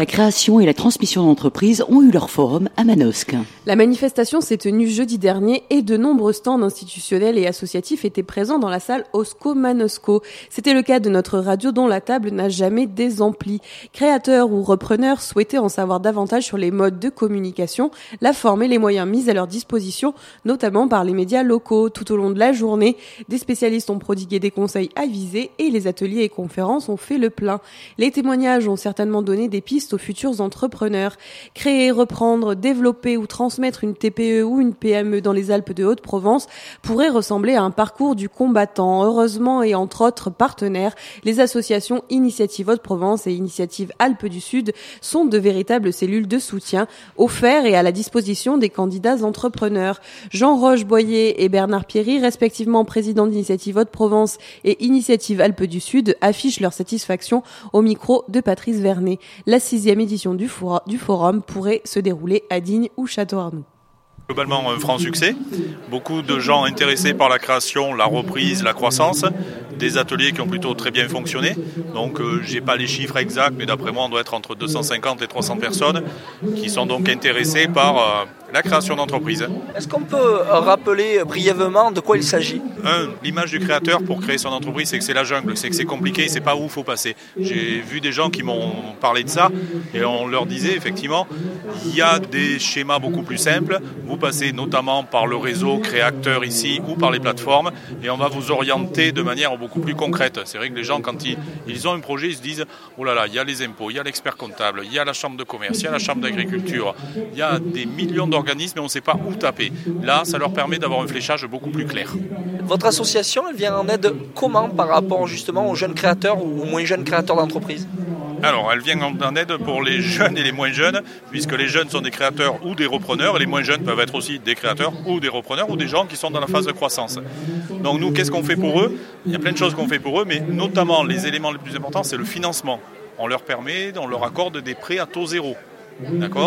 création et la transmission d'entreprises ont eu leur forum à Manosque. La manifestation s'est tenue jeudi dernier et de nombreux stands institutionnels et associatifs étaient présents dans la salle Osco Manosco. C'était le cas de notre radio dont la table n'a jamais désempli. Créateurs ou repreneurs souhaitaient en savoir davantage sur les modes de communication, la forme et les moyens mis à leur disposition, notamment par les médias locaux. Tout au long de la journée, des spécialistes ont prodigué des conseils avisés et les ateliers et conférences ont fait le plein. Les témoignages ont certainement donné des pistes aux futurs entrepreneurs. Créer, reprendre, développer ou transmettre une TPE ou une PME dans les Alpes de Haute-Provence pourrait ressembler à un parcours du combattant. Heureusement et entre autres partenaires, les associations Initiative Haute-Provence et Initiative Alpes du Sud sont de véritables cellules de soutien offertes et à la disposition des candidats entrepreneurs. Jean Roche-Boyer et Bernard Pierry, respectivement présidents d'Initiative Haute-Provence et Initiative Alpes du Sud, affichent leur satisfaction au micro de Patrice Vernet. La 6e édition du forum pourrait se dérouler à Digne ou Château-Arnoux. Globalement, un franc succès. Beaucoup de gens intéressés par la création, la reprise, la croissance. Des ateliers qui ont plutôt très bien fonctionné. Donc, j'ai pas les chiffres exacts, mais d'après moi, on doit être entre 250 et 300 personnes qui sont donc intéressées par la création d'entreprises. Est-ce qu'on peut rappeler brièvement de quoi il s'agit ? L'image du créateur pour créer son entreprise, c'est que c'est la jungle, c'est que c'est compliqué, c'est pas où il faut passer. J'ai vu des gens qui m'ont parlé de ça et on leur disait effectivement, il y a des schémas beaucoup plus simples. Vous passez notamment par le réseau créateur ici ou par les plateformes et on va vous orienter de manière beaucoup plus concrète. C'est vrai que les gens, quand ils ont un projet, ils se disent « Oh là là, il y a les impôts, il y a l'expert comptable, il y a la chambre de commerce, il y a la chambre d'agriculture, il y a des millions d'organismes et on ne sait pas où taper. » Là, ça leur permet d'avoir un fléchage beaucoup plus clair. Votre association, elle vient en aide comment par rapport justement aux jeunes créateurs ou aux moins jeunes créateurs d'entreprises ? Alors, elle vient en aide pour les jeunes et les moins jeunes, puisque les jeunes sont des créateurs ou des repreneurs, et les moins jeunes peuvent être aussi des créateurs ou des repreneurs, ou des gens qui sont dans la phase de croissance. Donc nous, qu'est-ce qu'on fait pour eux ? Il y a plein de choses qu'on fait pour eux, mais notamment les éléments les plus importants, c'est le financement. On leur accorde des prêts à taux zéro. D'accord ?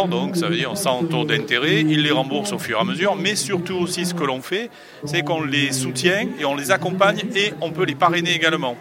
Donc ça veut dire sans taux d'intérêt, ils les remboursent au fur et à mesure, mais surtout aussi ce que l'on fait, c'est qu'on les soutient et on les accompagne et on peut les parrainer également.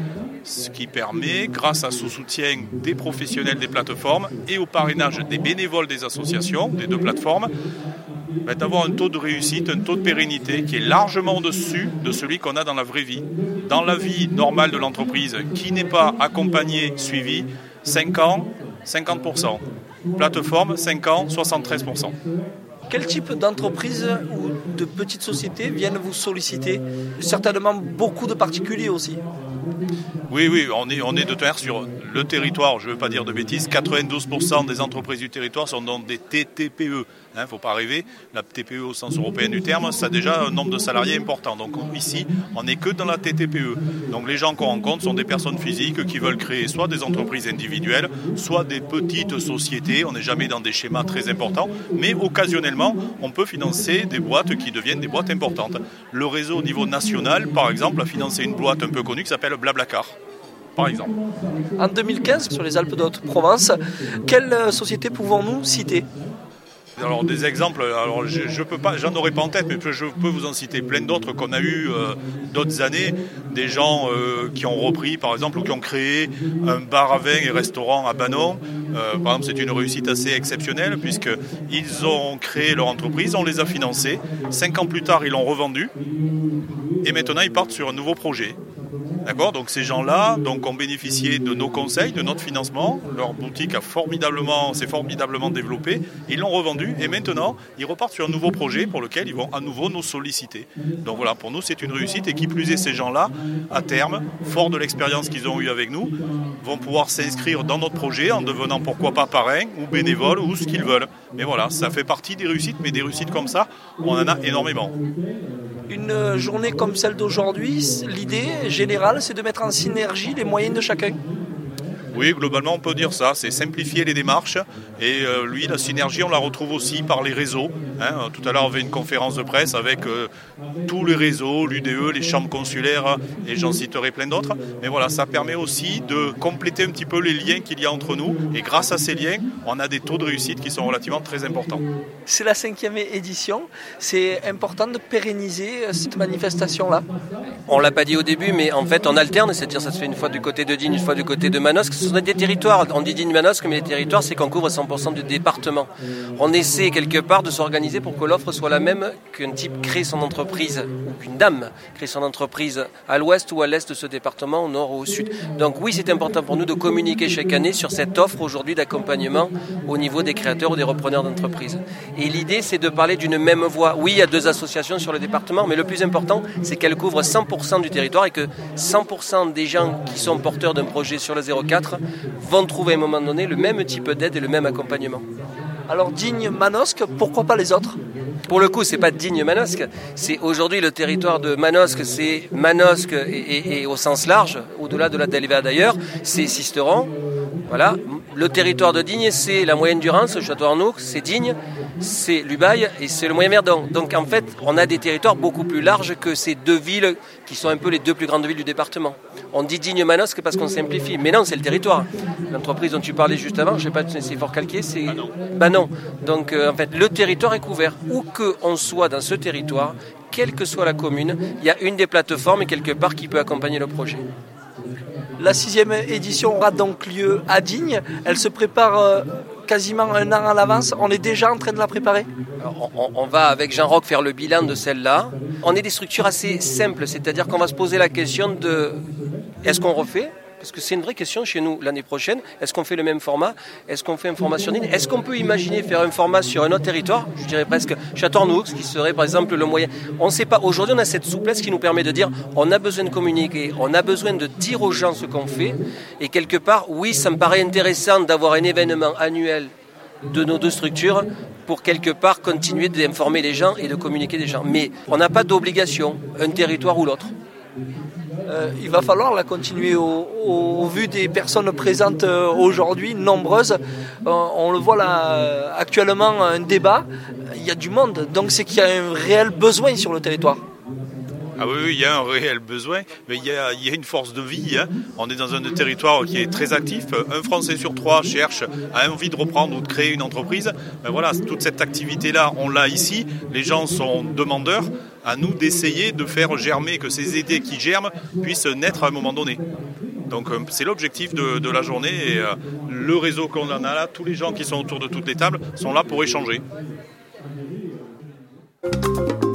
Ce qui permet, grâce à ce soutien des professionnels des plateformes et au parrainage des bénévoles des associations, des deux plateformes, d'avoir un taux de réussite, un taux de pérennité qui est largement au-dessus de celui qu'on a dans la vraie vie. Dans la vie normale de l'entreprise, qui n'est pas accompagnée, suivie, 5 ans, 50%. Plateforme, 5 ans, 73%. Quel type d'entreprise ou de petites sociétés viennent vous solliciter ? Certainement beaucoup de particuliers aussi. Oui, on est de terre sur le territoire, je ne veux pas dire de bêtises, 92% des entreprises du territoire sont dans des TTPE. Il ne faut pas rêver, la TPE au sens européen du terme, ça a déjà un nombre de salariés important. Donc ici, on n'est que dans la TTPE. Donc les gens qu'on rencontre sont des personnes physiques qui veulent créer soit des entreprises individuelles, soit des petites sociétés. On n'est jamais dans des schémas très importants, mais occasionnellement, on peut financer des boîtes qui deviennent des boîtes importantes. Le réseau au niveau national, par exemple, a financé une boîte un peu connue qui s'appelle Blablacar. Par exemple. En 2015, sur les Alpes de Haute-Provence, quelle société pouvons-nous citer ? Alors des exemples, alors je peux pas, j'en aurais pas en tête, mais je peux vous en citer plein d'autres qu'on a eu d'autres années, des gens qui ont repris par exemple ou qui ont créé un bar à vin et restaurant à Banon. Par exemple, c'est une réussite assez exceptionnelle puisqu'ils ont créé leur entreprise, on les a financés, 5 ans plus tard ils l'ont revendu et maintenant ils partent sur un nouveau projet. D'accord, donc ces gens-là ont bénéficié de nos conseils, de notre financement. Leur boutique s'est formidablement développée. Ils l'ont revendu et maintenant, ils repartent sur un nouveau projet pour lequel ils vont à nouveau nous solliciter. Donc voilà, pour nous, c'est une réussite. Et qui plus est, ces gens-là, à terme, forts de l'expérience qu'ils ont eue avec nous, vont pouvoir s'inscrire dans notre projet en devenant pourquoi pas parrain ou bénévole ou ce qu'ils veulent. Mais voilà, ça fait partie des réussites, mais des réussites comme ça, on en a énormément. Une journée comme celle d'aujourd'hui, l'idée générale, c'est de mettre en synergie les moyens de chacun. Oui, globalement, on peut dire ça. C'est simplifier les démarches. Et la synergie, on la retrouve aussi par les réseaux. Tout à l'heure, on avait une conférence de presse avec tous les réseaux, l'UDE, les chambres consulaires, et j'en citerai plein d'autres. Mais voilà, ça permet aussi de compléter un petit peu les liens qu'il y a entre nous. Et grâce à ces liens, on a des taux de réussite qui sont relativement très importants. C'est la 5e édition. C'est important de pérenniser cette manifestation-là. On ne l'a pas dit au début, mais en fait, on alterne. C'est-à-dire ça se fait une fois du côté de Digne, une fois du côté de Manosque. Ce Ce sont des territoires, on dit Digne-Manosque, mais les territoires, c'est qu'on couvre 100% du département. On essaie quelque part de s'organiser pour que l'offre soit la même qu'un type crée son entreprise, ou qu'une dame crée son entreprise à l'ouest ou à l'est de ce département, au nord ou au sud. Donc oui, c'est important pour nous de communiquer chaque année sur cette offre aujourd'hui d'accompagnement au niveau des créateurs ou des repreneurs d'entreprise. Et l'idée, c'est de parler d'une même voix. Oui, il y a 2 associations sur le département, mais le plus important, c'est qu'elles couvrent 100% du territoire et que 100% des gens qui sont porteurs d'un projet sur le 04 vont trouver à un moment donné le même type d'aide et le même accompagnement. Alors Digne-Manosque, pourquoi pas les autres ? Pour le coup, c'est pas Digne-Manosque, c'est aujourd'hui le territoire de Manosque, c'est Manosque et au sens large, au-delà de la Delva d'ailleurs, c'est Sisteron. Voilà. Le territoire de Digne, c'est la Moyenne Durance, Château-Arnoux, c'est Digne, c'est Lubaï et c'est le Moyen-Verdon. Donc en fait, on a des territoires beaucoup plus larges que ces 2 villes qui sont un peu les 2 plus grandes villes du département. On dit Digne-Manosque parce qu'on simplifie, mais non, c'est le territoire. L'entreprise dont tu parlais juste avant, je sais pas, c'est Fort-Calquier, c'est... Bah non. Donc en fait, le territoire est couvert. Où qu'on soit dans ce territoire, quelle que soit la commune, il y a une des plateformes quelque part qui peut accompagner le projet. La 6e édition aura donc lieu à Digne. Elle se prépare quasiment un an à l'avance. On est déjà en train de la préparer. Alors, on va avec Jean-Roch faire le bilan de celle-là. On est des structures assez simples, c'est-à-dire qu'on va se poser la question de est-ce qu'on refait ? Parce que c'est une vraie question chez nous l'année prochaine. Est-ce qu'on fait le même format ? Est-ce qu'on fait un format sur Digne ? Est-ce qu'on peut imaginer faire un format sur un autre territoire ? Je dirais presque Château-Arnoux, qui serait par exemple le moyen. On ne sait pas. Aujourd'hui, on a cette souplesse qui nous permet de dire on a besoin de communiquer, on a besoin de dire aux gens ce qu'on fait. Et quelque part, oui, ça me paraît intéressant d'avoir un événement annuel de nos 2 structures pour quelque part continuer d'informer les gens et de communiquer des gens. Mais on n'a pas d'obligation, un territoire ou l'autre. Il va falloir la continuer au vu des personnes présentes aujourd'hui, nombreuses. On le voit là actuellement, un débat. Il y a du monde, donc c'est qu'il y a un réel besoin sur le territoire. Ah oui, il y a un réel besoin, mais il y a une force de vie. Hein. On est dans un territoire qui est très actif. Un Français sur 3 cherche, a envie de reprendre ou de créer une entreprise. Ben voilà, toute cette activité-là, on l'a ici. Les gens sont demandeurs. À nous d'essayer de faire germer, que ces idées qui germent puissent naître à un moment donné. Donc c'est l'objectif de la journée. Et le réseau qu'on en a là, tous les gens qui sont autour de toutes les tables sont là pour échanger.